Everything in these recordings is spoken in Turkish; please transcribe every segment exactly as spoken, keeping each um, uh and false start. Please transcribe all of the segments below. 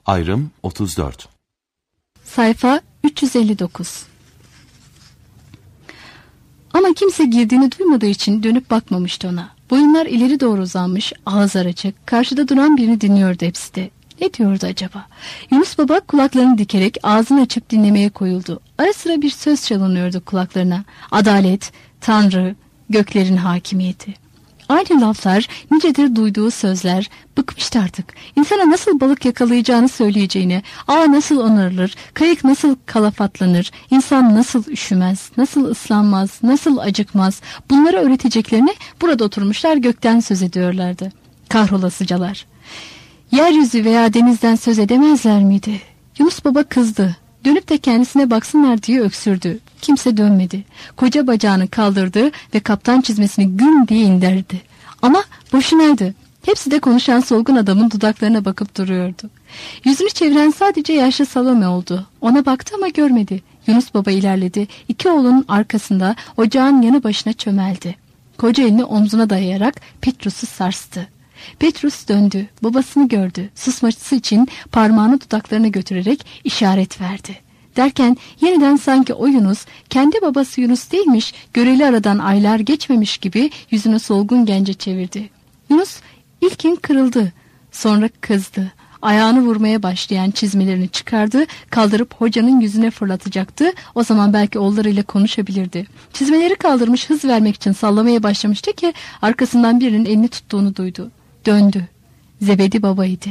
Ayrım otuz dört. Sayfa üç yüz elli dokuz. Ama kimse girdiğini duymadığı için dönüp bakmamıştı ona. Boyunlar ileri doğru uzanmış, ağızlar açık, karşıda duran birini dinliyordu hepsi de. Ne diyordu acaba? Yunus Baba kulaklarını dikerek ağzını açıp dinlemeye koyuldu. Ara sıra bir söz çalınıyordu kulaklarına. Adalet, Tanrı, göklerin hakimiyeti. Aynı laflar, nicedir duyduğu sözler, bıkmıştı artık. İnsana nasıl balık yakalayacağını söyleyeceğini, ağ nasıl onarılır, kayık nasıl kalafatlanır, insan nasıl üşümez, nasıl ıslanmaz, nasıl acıkmaz, bunları öğreteceklerini burada oturmuşlar gökten söz ediyorlardı. Kahrolasıcalar. Yeryüzü veya denizden söz edemezler miydi? Yunus Baba kızdı. Dönüp de kendisine baksınlar diye öksürdü. Kimse dönmedi. Koca bacağını kaldırdı ve kaptan çizmesini güm diye indirdi. Ama boşunaydı. Hepsi de konuşan solgun adamın dudaklarına bakıp duruyordu. Yüzünü çeviren sadece yaşlı Salome oldu. Ona baktı ama görmedi. Yunus Baba ilerledi. İki oğlunun arkasında ocağın yanı başına çömeldi. Koca elini omzuna dayayarak Petrus'u sarstı. Petrus döndü, babasını gördü. Susması için parmağını dudaklarına götürerek işaret verdi. Derken yeniden sanki o Yunus, kendi babası Yunus değilmiş, göreli aradan aylar geçmemiş gibi yüzünü solgun gence çevirdi. Yunus ilkin kırıldı, sonra kızdı. Ayağını vurmaya başlayan çizmelerini çıkardı, kaldırıp hocanın yüzüne fırlatacaktı. O zaman belki oğullarıyla konuşabilirdi. Çizmeleri kaldırmış, hız vermek için sallamaya başlamıştı ki arkasından birinin elini tuttuğunu duydu. Döndü. Zebedi babaydı.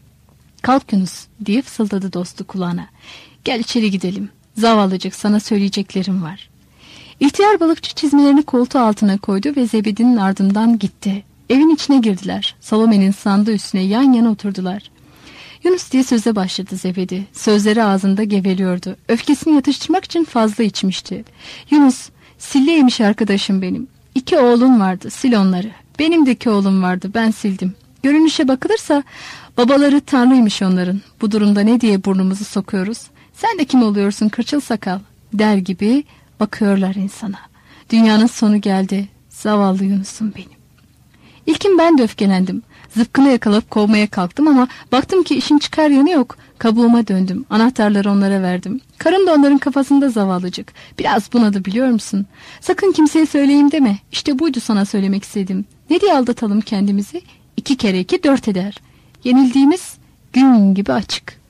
"Kalk Yunus," diye fısıldadı dostu kulağına. "Gel içeri gidelim. Zavallıcık, sana söyleyeceklerim var." İhtiyar balıkçı çizmelerini koltuğu altına koydu ve Zebedi'nin ardından gitti. Evin içine girdiler. Salome'nin sandığı üstüne yan yana oturdular. "Yunus," diye söze başladı Zebedi. Sözleri ağzında geveliyordu. Öfkesini yatıştırmak için fazla içmişti. "Yunus, silleymiş arkadaşım benim. İki oğlun vardı, sil onları. Benim de iki oğlum vardı, ben sildim. Görünüşe bakılırsa babaları Tanrıymış onların. Bu durumda ne diye burnumuzu sokuyoruz? Sen de kim oluyorsun kırçıl sakal?" der gibi bakıyorlar insana. Dünyanın sonu geldi. Zavallı Yunus'um benim. İlkin ben de öfkelendim. Zıpkını yakalayıp kovmaya kalktım ama baktım ki işin çıkar yanı yok. Kabuğuma döndüm. Anahtarları onlara verdim. Karım da onların kafasında zavallıcık. Biraz bunadı, biliyor musun? Sakın kimseye söyleyeyim deme. İşte buydu sana söylemek istedim. Ne diye aldatalım kendimizi? İki kere iki dört eder. Yenildiğimiz gün gibi açık.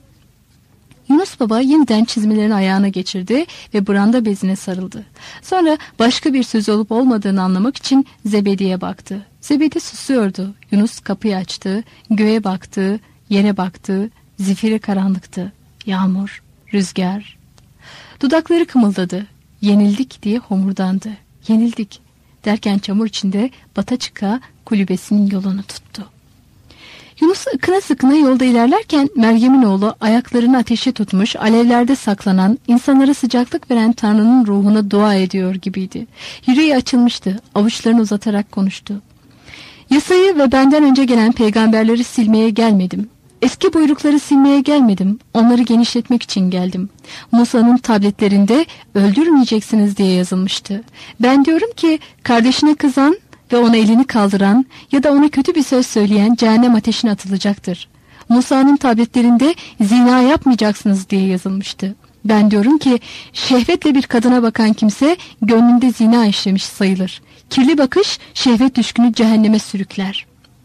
Yunus Baba yeniden çizmelerini ayağına geçirdi ve branda bezine sarıldı. Sonra başka bir söz olup olmadığını anlamak için Zebedi'ye baktı. Zebedi susuyordu. Yunus kapıyı açtı, göğe baktı, yere baktı, zifiri karanlıktı. Yağmur, rüzgar. Dudakları kımıldadı. Yenildik diye homurdandı. Yenildik derken çamur içinde bata çıka kulübesinin yolunu tuttu. Yunus ıkına sıkına yolda ilerlerken Meryem'in oğlu ayaklarını ateşe tutmuş, alevlerde saklanan, insanlara sıcaklık veren Tanrı'nın ruhuna dua ediyor gibiydi. Yüreği açılmıştı, avuçlarını uzatarak konuştu. "Yasayı ve benden önce gelen peygamberleri silmeye gelmedim. Eski buyrukları silmeye gelmedim. Onları genişletmek için geldim. Musa'nın tabletlerinde öldürmeyeceksiniz diye yazılmıştı. Ben diyorum ki kardeşine kızan ve ona elini kaldıran ya da ona kötü bir söz söyleyen cehennem ateşine atılacaktır. Musa'nın tabletlerinde zina yapmayacaksınız diye yazılmıştı. Ben diyorum ki şehvetle bir kadına bakan kimse gönlünde zina işlemiş sayılır. Kirli bakış şehvet düşkünü cehenneme sürükler.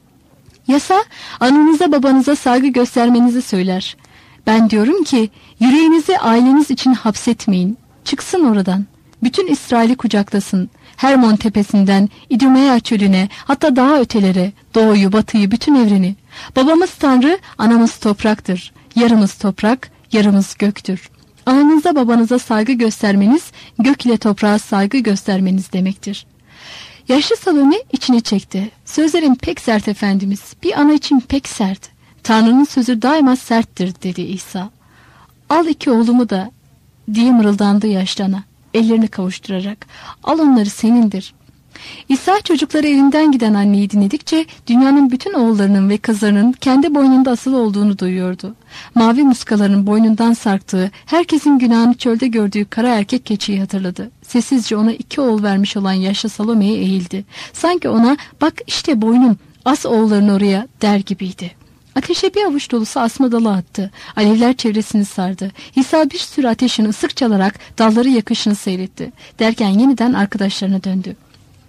Yasa ananıza babanıza saygı göstermenizi söyler. Ben diyorum ki yüreğinizi aileniz için hapsetmeyin. Çıksın oradan. Bütün İsrail'i kucaklasın. Hermon tepesinden İdumea çölüne, hatta daha ötelere, doğuyu, batıyı, bütün evreni. Babamız Tanrı, anamız topraktır. Yarımız toprak, yarımız göktür. Ananıza babanıza saygı göstermeniz, gök ile toprağa saygı göstermeniz demektir. Yaşlı Salome içini çekti. Sözlerin pek sert efendimiz, bir ana için pek sert. Tanrı'nın sözü daima serttir dedi İsa. Al iki oğlumu da diye mırıldandı yaşlı ana, ellerini kavuşturarak. Al onları, senindir. İsa çocukları evinden giden anneyi dinledikçe dünyanın bütün oğullarının ve kızlarının kendi boynunda asılı olduğunu duyuyordu. Mavi muskaların boynundan sarktığı, herkesin günahını çölde gördüğü kara erkek keçiyi hatırladı. Sessizce ona iki oğul vermiş olan yaşlı Salome'ye eğildi. Sanki ona bak işte boynum, as oğullarını oraya der gibiydi. Ateşe bir avuç dolusu asma dalı attı. Alevler çevresini sardı. İsa bir sürü ateşin ısık çalarak dalları yakışını seyretti. Derken yeniden arkadaşlarına döndü.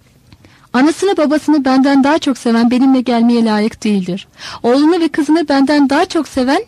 Anasını babasını benden daha çok seven benimle gelmeye layık değildir. Oğlunu ve kızını benden daha çok seven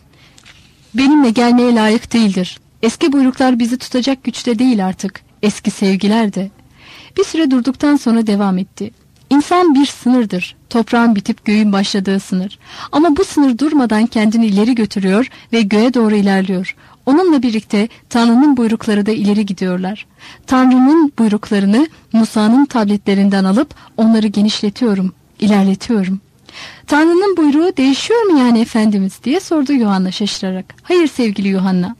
benimle gelmeye layık değildir. Eski buyruklar bizi tutacak güçte değil artık. Eski sevgiler de. Bir süre durduktan sonra devam etti. İnsan bir sınırdır. Toprağın bitip göğün başladığı sınır. Ama bu sınır durmadan kendini ileri götürüyor ve göğe doğru ilerliyor. Onunla birlikte Tanrı'nın buyrukları da ileri gidiyorlar. Tanrı'nın buyruklarını Musa'nın tabletlerinden alıp onları genişletiyorum, ilerletiyorum. Tanrı'nın buyruğu değişiyor mu yani Efendimiz diye sordu Yuhanna şaşırarak. Hayır sevgili Yuhanna.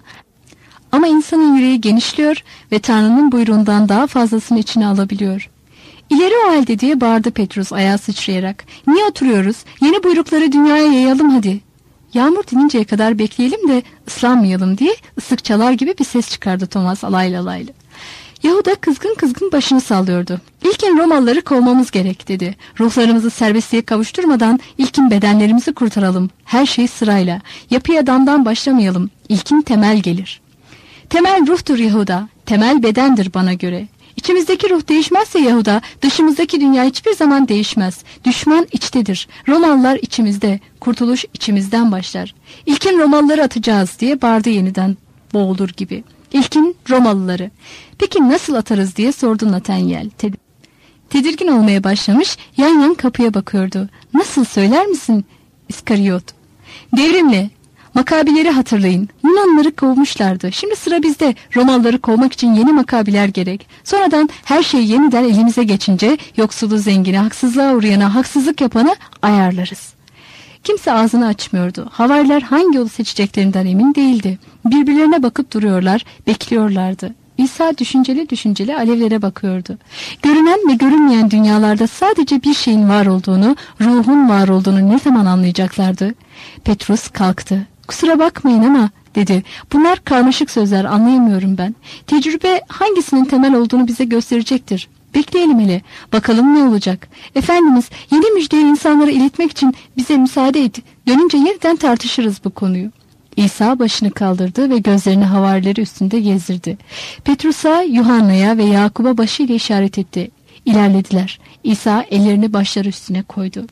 Ama insanın yüreği genişliyor ve Tanrı'nın buyruğundan daha fazlasını içine alabiliyor. İleri o halde diye bağırdı Petrus ayağa sıçrayarak. Niye oturuyoruz? Yeni buyrukları dünyaya yayalım hadi. Yağmur dininceye kadar bekleyelim de ıslanmayalım diye ıslık çalar gibi bir ses çıkardı Thomas alaylı alaylı. Yahuda kızgın kızgın başını sallıyordu. İlkin Romalıları kovmamız gerek dedi. Ruhlarımızı serbestliğe kavuşturmadan ilkin bedenlerimizi kurtaralım. Her şey sırayla. Yapıya damdan başlamayalım. İlkin temel gelir. Temel ruhtur Yahuda. Temel bedendir bana göre. İçimizdeki ruh değişmezse Yahuda, dışımızdaki dünya hiçbir zaman değişmez. Düşman içtedir. Romalılar içimizde. Kurtuluş içimizden başlar. İlkin Romalıları atacağız diye bağırdı yeniden boğulur gibi. İlkin Romalıları. Peki nasıl atarız diye sordu Nathaniel. Ted- Tedirgin olmaya başlamış, yan yan kapıya bakıyordu. Nasıl söyler misin İskariyot? Devrimle. Makabileri hatırlayın. Yunanlıları kovmuşlardı. Şimdi sıra bizde. Romalıları kovmak için yeni makabiler gerek. Sonradan her şey yeniden elimize geçince yoksulu zengini, haksızlığa uğrayana, haksızlık yapana ayarlarız. Kimse ağzını açmıyordu. Havariler hangi yolu seçeceklerinden emin değildi. Birbirlerine bakıp duruyorlar, bekliyorlardı. İsa düşünceli düşünceli alevlere bakıyordu. Görünen ve görünmeyen dünyalarda sadece bir şeyin var olduğunu, ruhun var olduğunu ne zaman anlayacaklardı? Petrus kalktı. Kusura bakmayın ama dedi. Bunlar karmaşık sözler, anlayamıyorum ben. Tecrübe hangisinin temel olduğunu bize gösterecektir. Bekleyelim hele. Bakalım ne olacak. Efendimiz yeni müjdeyi insanlara iletmek için bize müsaade et. Dönünce yeniden tartışırız bu konuyu. İsa başını kaldırdı ve gözlerini havarileri üstünde gezdirdi. Petrus'a, Yuhanna'ya ve Yakub'a başıyla işaret etti. İlerlediler. İsa ellerini başları üstüne koydu.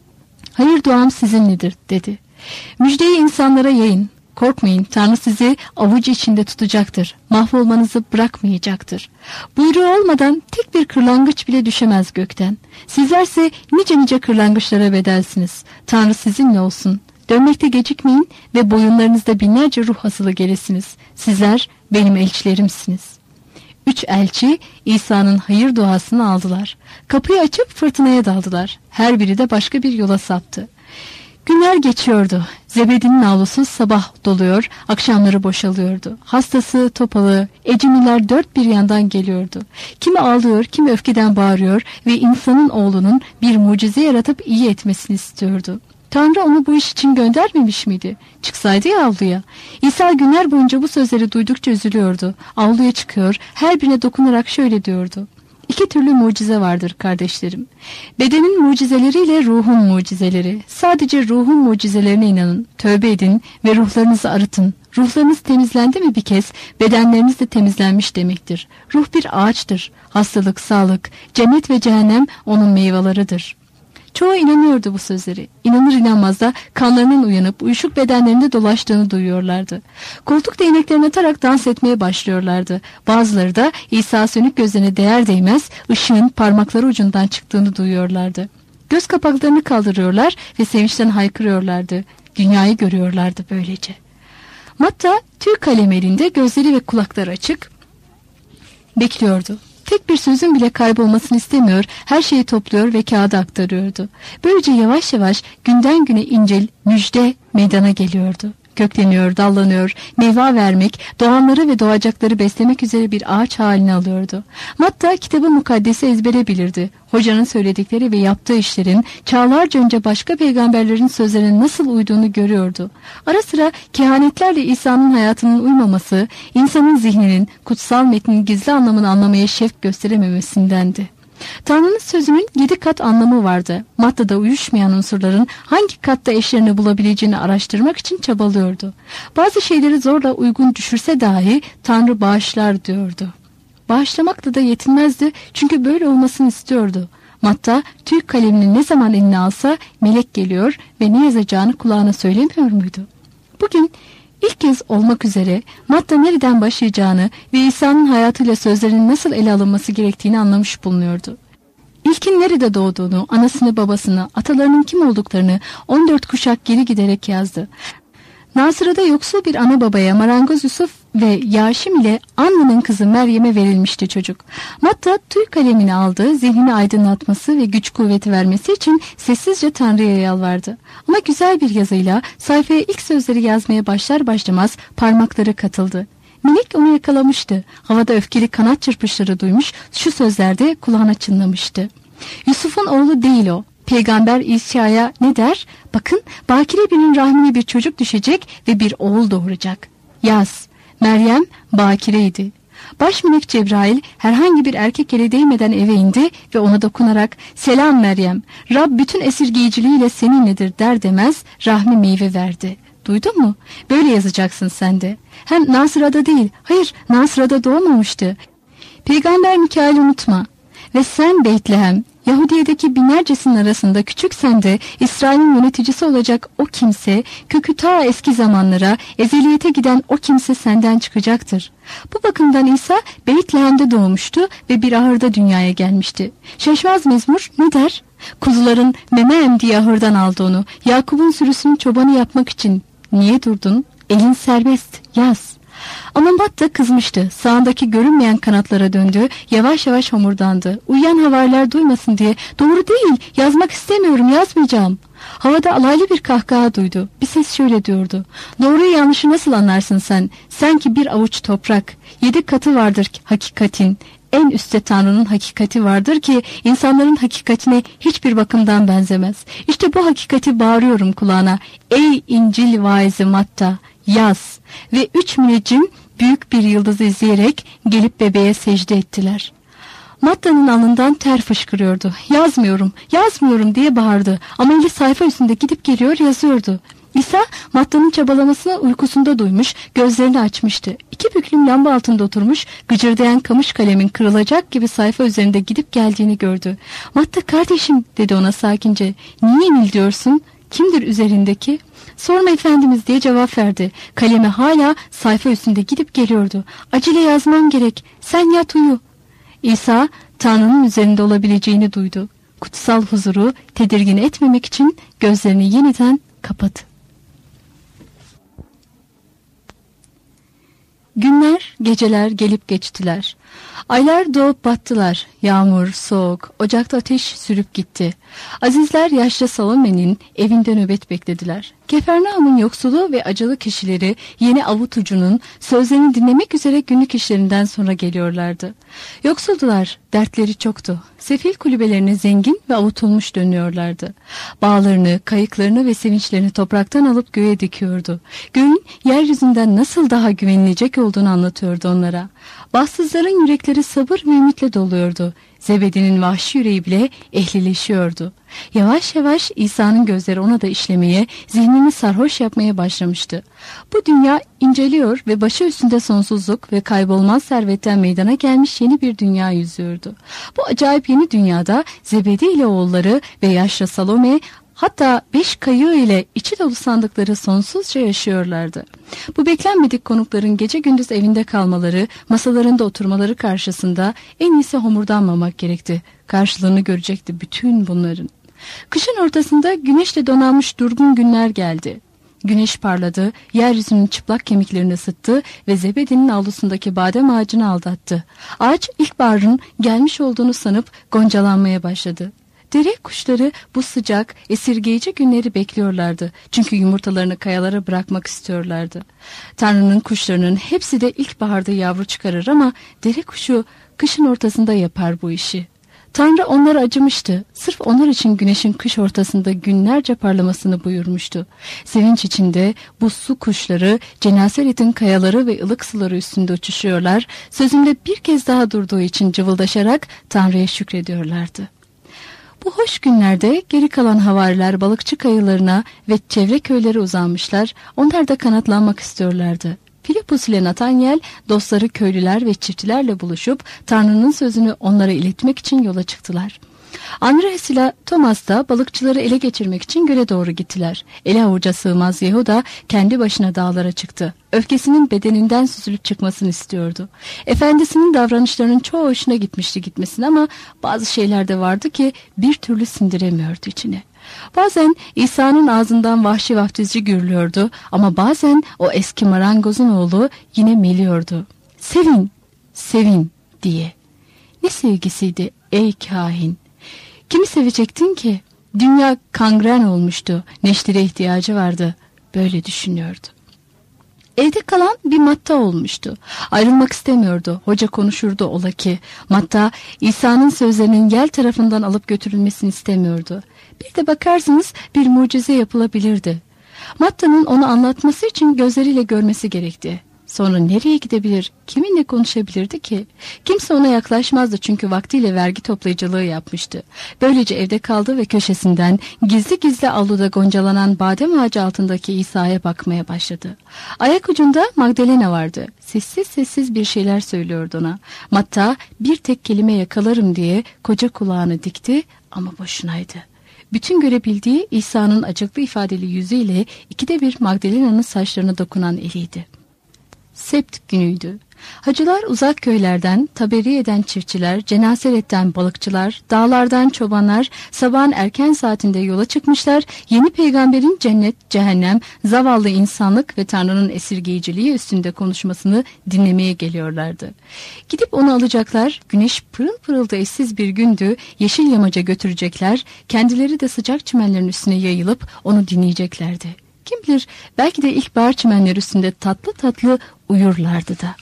Hayır duam sizinledir dedi. Müjdeyi insanlara yayın. Korkmayın, Tanrı sizi avucu içinde tutacaktır. Mahvolmanızı bırakmayacaktır. Buyruğu olmadan tek bir kırlangıç bile düşemez gökten. Sizlerse nice nice kırlangıçlara bedelsiniz. Tanrı sizinle olsun. Dönmekte gecikmeyin ve boyunlarınızda binlerce ruh asılı gelesiniz. Sizler benim elçilerimsiniz. Üç elçi İsa'nın hayır duasını aldılar. Kapıyı açıp fırtınaya daldılar. Her biri de başka bir yola saptı. Günler geçiyordu. Zebedi'nin avlusu sabah doluyor, akşamları boşalıyordu. Hastası, topalı, eciniler dört bir yandan geliyordu. Kimi ağlıyor, kimi öfkeden bağırıyor ve insanın oğlunun bir mucize yaratıp iyi etmesini istiyordu. Tanrı onu bu iş için göndermemiş miydi? Çıksaydı ya avluya. İsa günler boyunca bu sözleri duydukça üzülüyordu. Avluya çıkıyor, her birine dokunarak şöyle diyordu. İki türlü mucize vardır kardeşlerim. Bedenin mucizeleriyle ruhun mucizeleri. Sadece ruhun mucizelerine inanın, tövbe edin ve ruhlarınızı arıtın. Ruhlarınız temizlendi mi bir kez, bedenleriniz de temizlenmiş demektir. Ruh bir ağaçtır. Hastalık, sağlık, cennet ve cehennem onun meyveleridir. Çoğu inanıyordu bu sözleri. İnanır inanmaz da kanlarının uyanıp uyuşuk bedenlerinde dolaştığını duyuyorlardı. Koltuk değneklerini atarak dans etmeye başlıyorlardı. Bazıları da İsa sönük gözlerine değer değmez ışığın parmakları ucundan çıktığını duyuyorlardı. Göz kapaklarını kaldırıyorlar ve sevinçten haykırıyorlardı. Dünyayı görüyorlardı böylece. Matta tüy kalem elinde, gözleri ve kulakları açık bekliyordu. Tek bir sözün bile kaybolmasını istemiyor, her şeyi topluyor ve kağıda aktarıyordu. Böylece yavaş yavaş günden güne incel müjde meydana geliyordu. Kökleniyor, dallanıyor, meyve vermek, doğanları ve doğacakları beslemek üzere bir ağaç haline alıyordu. Matta kitabı mukaddesi ezbere bilirdi. Hocanın söyledikleri ve yaptığı işlerin çağlarca önce başka peygamberlerin sözlerine nasıl uyduğunu görüyordu. Ara sıra kehanetlerle İsa'nın hayatının uymaması, insanın zihninin kutsal metnin gizli anlamını anlamaya şevk gösterememesindendi. Tanrı'nın sözünün yedi kat anlamı vardı. Madda'da uyuşmayan unsurların hangi katta eşlerini bulabileceğini araştırmak için çabalıyordu. Bazı şeyleri zorla uygun düşürse dahi Tanrı bağışlar diyordu. Bağışlamakla da yetinmezdi, çünkü böyle olmasını istiyordu. Matta tüy kalemini ne zaman eline alsa melek geliyor ve ne yazacağını kulağına söylemiyor muydu? Bugün ilk kez olmak üzere Matta nereden başlayacağını ve İsa'nın hayatıyla sözlerinin nasıl ele alınması gerektiğini anlamış bulunuyordu. İlkin nerede doğduğunu, anasını, babasını, atalarının kim olduklarını on dört kuşak geri giderek yazdı. Nasıra'da yoksul bir ana babaya marangoz Yusuf ve Yaşim ile Anna'nın kızı Meryem'e verilmişti çocuk. Matta tüy kalemini aldı, zihnini aydınlatması ve güç kuvveti vermesi için sessizce Tanrı'ya yalvardı. Ama güzel bir yazıyla sayfaya ilk sözleri yazmaya başlar başlamaz parmakları katıldı. Melek onu yakalamıştı. Havada öfkeli kanat çırpışları duymuş, şu sözlerde kulağına çınlamıştı. Yusuf'un oğlu değil o. Peygamber İsa'ya ne der? Bakın, bakire birinin rahmine bir çocuk düşecek ve bir oğul doğuracak. Yaz. Meryem bakireydi. Baş melek Cebrail herhangi bir erkek ele değmeden eve indi ve ona dokunarak "Selam Meryem, Rab bütün esirgeyiciliğiyle seninledir" der demez rahmi meyve verdi. Duydun mu? Böyle yazacaksın sen de. Hem Nasıra'da değil, hayır Nasıra'da doğmamıştı. Peygamber Mikail'i unutma. Ve sen Beytlehem, Yahudiye'deki binlercesinin arasında küçüksen de İsrail'in yöneticisi olacak o kimse, kökü ta eski zamanlara, eziliyete giden o kimse senden çıkacaktır. Bu bakımdan İsa Beytlehem'de doğmuştu ve bir ahırda dünyaya gelmişti. Şaşmaz mezmur ne der? Kuzuların meme emdiği ahırdan aldı onu. Yakup'un sürüsünün çobanı yapmak için. Niye durdun? Elin serbest, yaz. Ama Matta kızmıştı. Sağındaki görünmeyen kanatlara döndü. Yavaş yavaş homurdandı. Uyuyan havariler duymasın diye "Doğru değil, yazmak istemiyorum, yazmayacağım." Havada alaylı bir kahkaha duydu. Bir ses şöyle diyordu: "Doğruyu yanlışı nasıl anlarsın sen? Sen ki bir avuç toprak. Yedi katı vardır hakikatin. En üstte Tanrı'nın hakikati vardır ki insanların hakikatine hiçbir bakımdan benzemez. İşte bu hakikati bağırıyorum kulağına. Ey İncil vaizi Matta, yaz." Ve üç müneccim büyük bir yıldızı izleyerek gelip bebeğe secde ettiler. Matta'nın alnından ter fışkırıyordu. "Yazmıyorum, yazmıyorum" diye bağırdı. Ama eli sayfa üstünde gidip geliyor yazıyordu. İsa Matta'nın çabalamasını uykusunda duymuş, gözlerini açmıştı. İki büklüm lamba altında oturmuş, gıcırdayan kamış kalemin kırılacak gibi sayfa üzerinde gidip geldiğini gördü. "Matta kardeşim" dedi ona sakince. "Niye inil diyorsun? Kimdir üzerindeki?" "Sorma efendimiz" diye cevap verdi. Kalemi hala sayfa üstünde gidip geliyordu. "Acele yazmam gerek. Sen yat uyu." İsa Tanrı'nın üzerinde olabileceğini duydu. Kutsal huzuru tedirgin etmemek için gözlerini yeniden kapadı. Günler, geceler gelip geçtiler. Aylar doğup battılar. Yağmur, soğuk, ocakta ateş sürüp gitti. Azizler yaşlı Salome'nin evinde nöbet beklediler. Kefernaum'un yoksulu ve acılı kişileri yeni avutucunun sözlerini dinlemek üzere günlük işlerinden sonra geliyorlardı. Yoksuldular, dertleri çoktu. Sefil kulübelerine zengin ve avutulmuş dönüyorlardı. Bağlarını, kayıklarını ve sevinçlerini topraktan alıp göğe dikiyordu. Göğün yeryüzünden nasıl daha güvenilecek olduğunu anlatıyordu onlara. Bahtsızların yürekleri sabır ve ümitle doluyordu. Zebedi'nin vahşi yüreği bile ehlileşiyordu. Yavaş yavaş İsa'nın gözleri ona da işlemeye, zihnini sarhoş yapmaya başlamıştı. Bu dünya inceliyor ve başı üstünde sonsuzluk ve kaybolmaz servetten meydana gelmiş yeni bir dünya yüzüyordu. Bu acayip yeni dünyada Zebedi ile oğulları ve yaşlı Salome, hatta beş kayığı ile içi dolu sandıkları sonsuzca yaşıyorlardı. Bu beklenmedik konukların gece gündüz evinde kalmaları, masalarında oturmaları karşısında en iyisi homurdanmamak gerekti. Karşılığını görecekti bütün bunların. Kışın ortasında güneşle donanmış durgun günler geldi. Güneş parladı, yeryüzünün çıplak kemiklerini ısıttı ve Zebedi'nin avlusundaki badem ağacını aldattı. Ağaç ilkbaharın gelmiş olduğunu sanıp goncalanmaya başladı. Dere kuşları bu sıcak, esirgeyici günleri bekliyorlardı. Çünkü yumurtalarını kayalara bırakmak istiyorlardı. Tanrı'nın kuşlarının hepsi de ilkbaharda yavru çıkarır ama dere kuşu kışın ortasında yapar bu işi. Tanrı onlara acımıştı. Sırf onlar için güneşin kış ortasında günlerce parlamasını buyurmuştu. Sevinç içinde bu su kuşları Cennesaret'in kayaları ve ılık suları üstünde uçuşuyorlar. Sözümde bir kez daha durduğu için cıvıldaşarak Tanrı'ya şükrediyorlardı. Bu hoş günlerde geri kalan havariler balıkçı kayılarına ve çevre köylere uzanmışlar. Onlar da kanatlanmak istiyorlardı. Filipus ile Nathaniel dostları köylüler ve çiftçilerle buluşup Tanrı'nın sözünü onlara iletmek için yola çıktılar. Andreas ile Thomas da balıkçıları ele geçirmek için göle doğru gittiler. Ele avuca sığmaz Yehuda kendi başına dağlara çıktı. Öfkesinin bedeninden süzülüp çıkmasını istiyordu. Efendisinin davranışlarının çoğu hoşuna gitmişti gitmesin ama bazı şeyler de vardı ki bir türlü sindiremiyordu içine. Bazen İsa'nın ağzından vahşi vaftizci gürlüyordu ama bazen o eski marangozun oğlu yine meliyordu. Sevin, sevin diye. Ne sevgisiydi ey kahin. Kimi sevecektin ki? Dünya kangren olmuştu. Neştere ihtiyacı vardı. Böyle düşünüyordu. Evde kalan bir Matta olmuştu. Ayrılmak istemiyordu. Hoca konuşurdu ola ki. Matta İsa'nın sözlerinin yel tarafından alıp götürülmesini istemiyordu. Bir de bakarsınız bir mucize yapılabilirdi. Matta'nın onu anlatması için gözleriyle görmesi gerekti. Sonra nereye gidebilir, kiminle konuşabilirdi ki? Kimse ona yaklaşmazdı çünkü vaktiyle vergi toplayıcılığı yapmıştı. Böylece evde kaldı ve köşesinden gizli gizli avluda goncalanan badem ağacı altındaki İsa'ya bakmaya başladı. Ayak ucunda Magdalena vardı. Sessiz sessiz bir şeyler söylüyordu ona. Matta bir tek kelime yakalarım diye koca kulağını dikti ama boşunaydı. Bütün görebildiği İsa'nın acıklı ifadeli yüzüyle ikide bir Magdalena'nın saçlarına dokunan eliydi. Sept günüydü. Hacılar uzak köylerden, Taberiye'den çiftçiler, Cennesaret'ten balıkçılar, dağlardan çobanlar sabahın erken saatinde yola çıkmışlar. Yeni peygamberin cennet, cehennem, zavallı insanlık ve Tanrı'nın esirgeyiciliği üstünde konuşmasını dinlemeye geliyorlardı. Gidip onu alacaklar, güneş pırıl pırıl da eşsiz bir gündü, yeşil yamaca götürecekler, kendileri de sıcak çimenlerin üstüne yayılıp onu dinleyeceklerdi. Kim bilir belki de ilkbahar çimenleri üstünde tatlı tatlı uyurlardı da.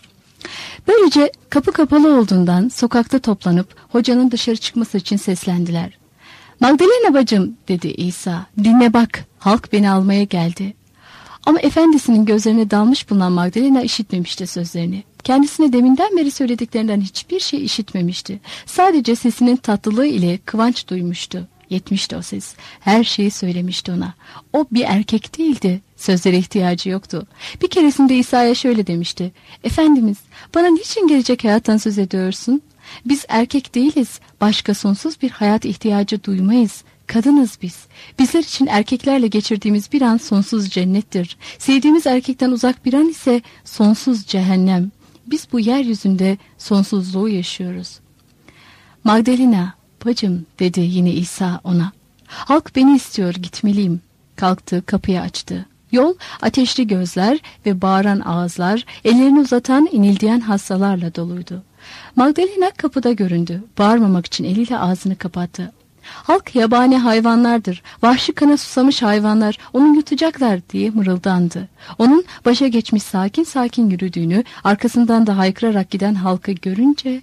Böylece kapı kapalı olduğundan sokakta toplanıp hocanın dışarı çıkması için seslendiler. Magdalena bacım dedi İsa, dinle bak, halk beni almaya geldi. Ama efendisinin gözlerine dalmış bulunan Magdalena işitmemişti sözlerini. Kendisine deminden beri söylediklerinden hiçbir şey işitmemişti. Sadece sesinin tatlılığı ile kıvanç duymuştu. Yetmişti o ses. Her şeyi söylemişti ona. O bir erkek değildi. Sözlere ihtiyacı yoktu. Bir keresinde İsa'ya şöyle demişti. Efendimiz, bana niçin gelecek hayattan söz ediyorsun? Biz erkek değiliz. Başka sonsuz bir hayat ihtiyacı duymayız. Kadınız biz. Bizler için erkeklerle geçirdiğimiz bir an sonsuz cennettir. Sevdiğimiz erkekten uzak bir an ise sonsuz cehennem. Biz bu yeryüzünde sonsuzluğu yaşıyoruz. Magdalena, bacım dedi yine İsa ona. Halk beni istiyor, gitmeliyim. Kalktı, kapıyı açtı. Yol ateşli gözler ve bağıran ağızlar, ellerini uzatan inildiyen hastalarla doluydu. Magdalena kapıda göründü. Bağırmamak için eliyle ağzını kapattı. Halk yabani hayvanlardır, vahşi kana susamış hayvanlar, onu yutacaklar diye mırıldandı. Onun başa geçmiş sakin sakin yürüdüğünü, arkasından da haykırarak giden halkı görünce...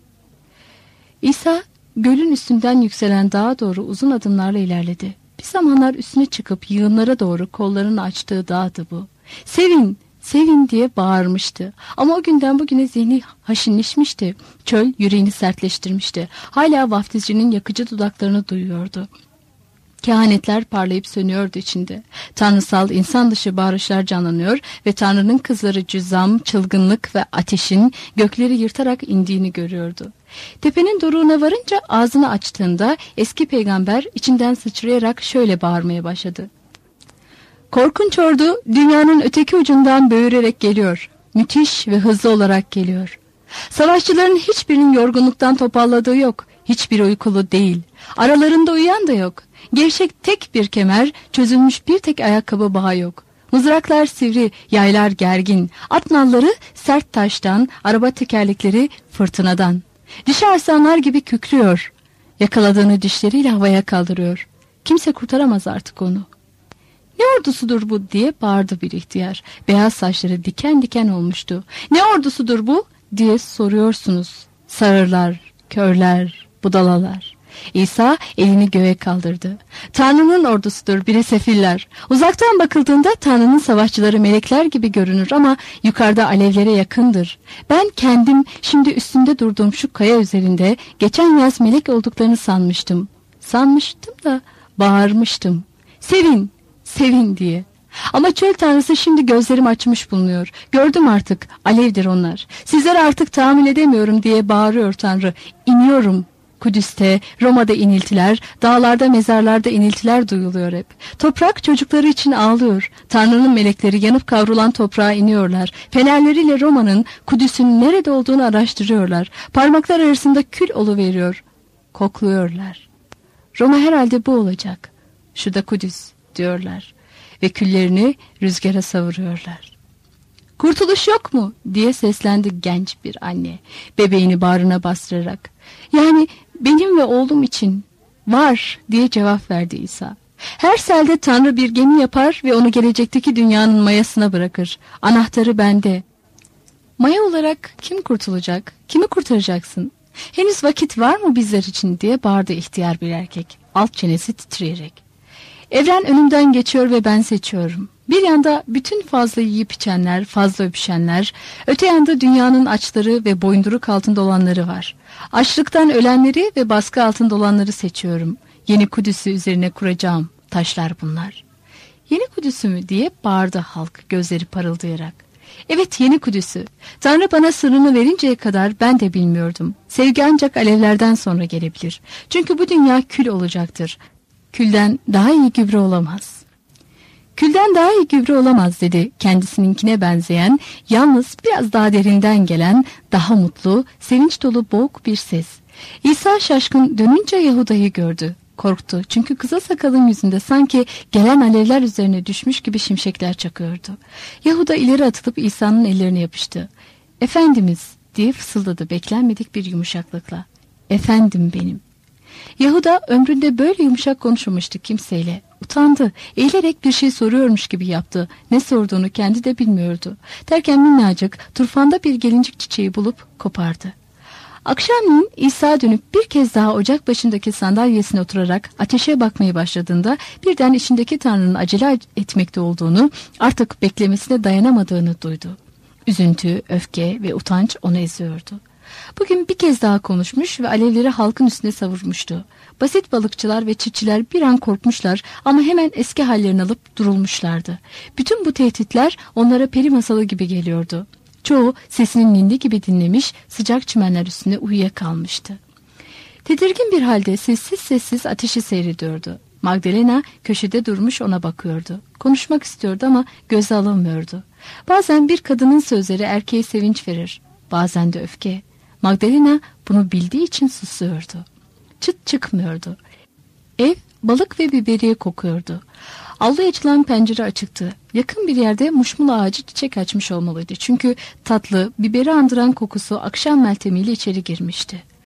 İsa gölün üstünden yükselen dağa doğru uzun adımlarla ilerledi. Bir zamanlar üstüne çıkıp yığınlara doğru kollarını açtığı dağdı bu. Sevin, sevin diye bağırmıştı. Ama o günden bugüne zihni haşinleşmişti. Çöl yüreğini sertleştirmişti. Hala vaftizcinin yakıcı dudaklarını duyuyordu. Kehanetler parlayıp sönüyordu içinde. Tanrısal insan dışı bağırışlar canlanıyor ve Tanrı'nın kızları cüzzam, çılgınlık ve ateşin gökleri yırtarak indiğini görüyordu. Tepenin doruğuna varınca ağzını açtığında eski peygamber içinden sıçrayarak şöyle bağırmaya başladı. Korkunç ordu dünyanın öteki ucundan böğürerek geliyor. Müthiş ve hızlı olarak geliyor. Savaşçıların hiçbirinin yorgunluktan toparladığı yok. Hiçbir uykulu değil. Aralarında uyuyan da yok. Gevşek tek bir kemer, çözülmüş bir tek ayakkabı bağı yok. Mızraklar sivri, yaylar gergin. At nalları sert taştan, araba tekerlekleri fırtınadan. Dişi arslanlar gibi kükrüyor. Yakaladığını dişleriyle havaya kaldırıyor. Kimse kurtaramaz artık onu. Ne ordusudur bu diye bağırdı bir ihtiyar. Beyaz saçları diken diken olmuştu. Ne ordusudur bu diye soruyorsunuz. Sağırlar, körler, budalalar. İsa elini göğe kaldırdı. Tanrı'nın ordusudur bire sefiller. Uzaktan bakıldığında Tanrı'nın savaşçıları melekler gibi görünür ama yukarıda alevlere yakındır. Ben kendim şimdi üstünde durduğum şu kaya üzerinde geçen yaz melek olduklarını sanmıştım. Sanmıştım da bağırmıştım. Sevin, sevin diye. Ama çöl tanrısı şimdi gözlerim açmış bulunuyor. Gördüm artık, alevdir onlar. Sizlere artık tahammül edemiyorum diye bağırıyor Tanrı. İniyorum. Kudüs'te, Roma'da iniltiler, dağlarda, mezarlarda iniltiler duyuluyor hep. Toprak çocukları için ağlıyor. Tanrı'nın melekleri yanıp kavrulan toprağa iniyorlar. Fenerleriyle Roma'nın, Kudüs'ün nerede olduğunu araştırıyorlar. Parmaklar arasında kül oluveriyor. Kokluyorlar. Roma herhalde bu olacak. Şu da Kudüs diyorlar. Ve küllerini rüzgara savuruyorlar. Kurtuluş yok mu diye seslendi genç bir anne, bebeğini bağrına bastırarak. Yani benim ve oğlum için var diye cevap verdi İsa. Her selde Tanrı bir gemi yapar ve onu gelecekteki dünyanın mayasına bırakır. Anahtarı bende. Maya olarak kim kurtulacak? Kimi kurtaracaksın? Henüz vakit var mı bizler için diye bağırdı ihtiyar bir erkek, alt çenesi titreyerek. Evren önümden geçiyor ve ben seçiyorum. Bir yanda bütün fazla yiyip içenler, fazla öpüşenler, öte yanda dünyanın açları ve boyunduruk altında olanları var. Açlıktan ölenleri ve baskı altında olanları seçiyorum. Yeni Kudüs'ü üzerine kuracağım. Taşlar bunlar. Yeni Kudüs'ü mü diye bağırdı halk gözleri parıldayarak. Evet, yeni Kudüs'ü. Tanrı bana sırrını verinceye kadar ben de bilmiyordum. Sevgi ancak alevlerden sonra gelebilir. Çünkü bu dünya kül olacaktır. Külden daha iyi gübre olamaz. Külden daha iyi gübre olamaz dedi kendisininkine benzeyen, yalnız biraz daha derinden gelen, daha mutlu, sevinç dolu boğuk bir ses. İsa şaşkın dönünce Yahuda'yı gördü. Korktu çünkü kısa sakalın yüzünde sanki gelen alevler üzerine düşmüş gibi şimşekler çakıyordu. Yahuda ileri atılıp İsa'nın ellerine yapıştı. Efendimiz diye fısıldadı beklenmedik bir yumuşaklıkla. Efendim benim. Yahuda ömründe böyle yumuşak konuşmamıştı kimseyle. Utandı, eğilerek bir şey soruyormuş gibi yaptı. Ne sorduğunu kendi de bilmiyordu. Derken minnacık, turfanda bir gelincik çiçeği bulup kopardı. Akşamleyin İsa dönüp bir kez daha ocak başındaki sandalyesine oturarak ateşe bakmaya başladığında birden içindeki Tanrı'nın acele etmekte olduğunu, artık beklemesine dayanamadığını duydu. Üzüntü, öfke ve utanç onu eziyordu. Bugün bir kez daha konuşmuş ve alevleri halkın üstüne savurmuştu. Basit balıkçılar ve çiftçiler bir an korkmuşlar ama hemen eski hallerini alıp durulmuşlardı. Bütün bu tehditler onlara peri masalı gibi geliyordu. Çoğu sesinin ninni gibi dinlemiş, sıcak çimenler üstünde uyuyakalmıştı. Tedirgin bir halde sessiz sessiz ateşi seyrediyordu. Magdalena köşede durmuş ona bakıyordu. Konuşmak istiyordu ama göze alamıyordu. Bazen bir kadının sözleri erkeğe sevinç verir, bazen de öfke. Magdalena bunu bildiği için susuyordu. Çıt çıkmıyordu. Ev balık ve biberiye kokuyordu. Avluya açılan pencere açıktı. Yakın bir yerde muşmul ağacı çiçek açmış olmalıydı. Çünkü tatlı, biberi andıran kokusu akşam meltemiyle içeri girmişti.